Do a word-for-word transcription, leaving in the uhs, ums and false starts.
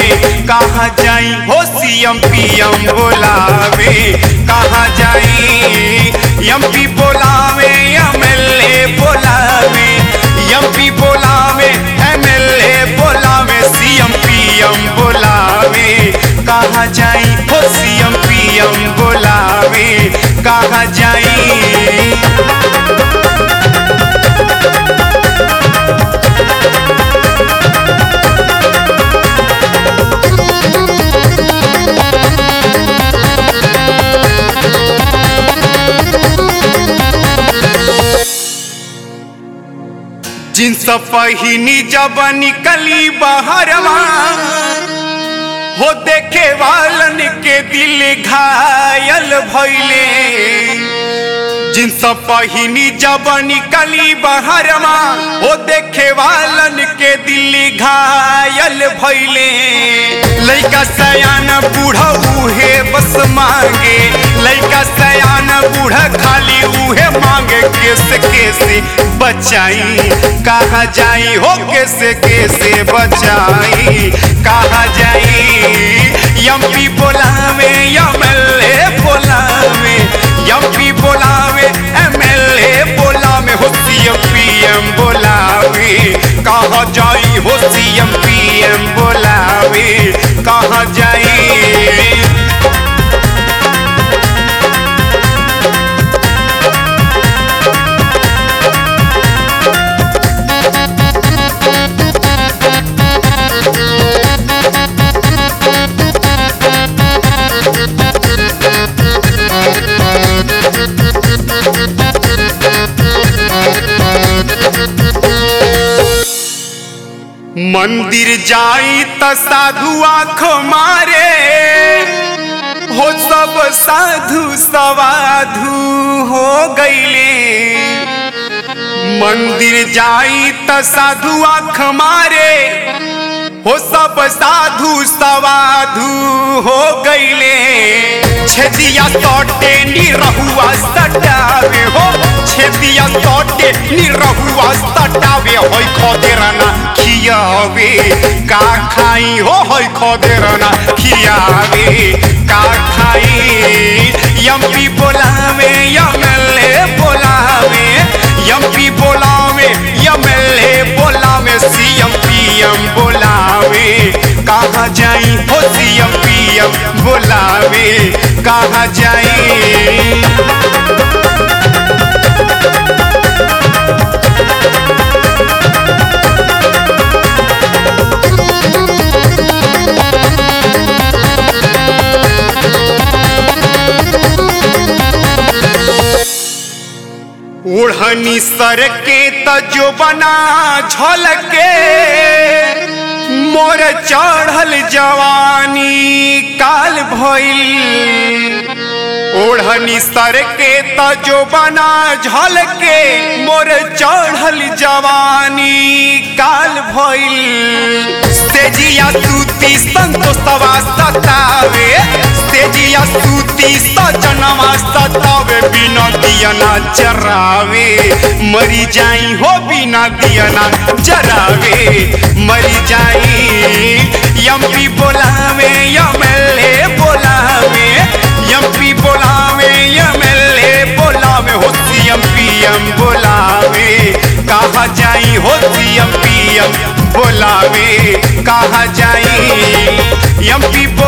कहाँ जाई हो सीएम पीएम बोलावे, कहाँ जाई एमपी बोलावे एमएलए बोलावे, एमपी बोलावे एमएलए बोलावे, सीएम पीएम बोलावे, कहाँ जाई हो सीएम पीएम बोलावे, कहाँ जाई। जिन्स पहिनी जब निकली बहरवा हो देखे वालन के दिल घायल भइले, जिन्स पहिनी जब निकली बहरवा हो देखे वालन के दिल घायल भइले। लइका सयान बूढ़ा उहे बस मांगे, लइका सयान बूढ़ा खाली उहे मांगे, कैसे कैसे बचाई कहाँ जाई हो, कैसे कैसे बचाई कहाँ जाई। एमपी बोलावे एमएलए बोलावे, एमपी बोलावे एमएलए बोलावे, हो सीएम पीएम बोलावे, कहाँ जाई हो सीएम पीएम बोलावे, कहाँ जाई। मंदिर जाई त साधु आँख मारे हो, सब साधु सवाधु हो गईले। मंदिर जाई त साधु आँख मारे हो, सब साधु सवाधु हो गईले। छेदिया सौटे निरहुआ सटावे हो, छेदिया सौटे निरहुआ सटावे, होई खोदेरना खियावे का खाई हो, होई खोदेरना खियावे का खाई। एमपी बोलावे एमएलए बोलावे, एमपी बोलावे एमएलए बोलावे, सीएम पीएम बोलावे, कहाँ जाई हो सीएम पीएम बोलावे, कहाँ जाई। ओढ़नी सर के तजो बना झलके, मोर चढ़ल जवानी काल भइल। ओढ़नी सर के तजो बना झलके, मोर चढ़ल जवानी काल भइल। तेजिया सूती संतोषवा सतावे, तेजिया सूती सजनवा सतावे, बिना दियना जरावे मरी जाई हो, बिना दियना जरावे मरी जाई। एमपी बोलावे एमएलए बोलावे, एमपी बोलावे एमएलए बोलावे, हो सीएम पीएम बोलावे, कहाँ जाई हो सीएम पीएम बोलावे, कहाँ जाई। एमपी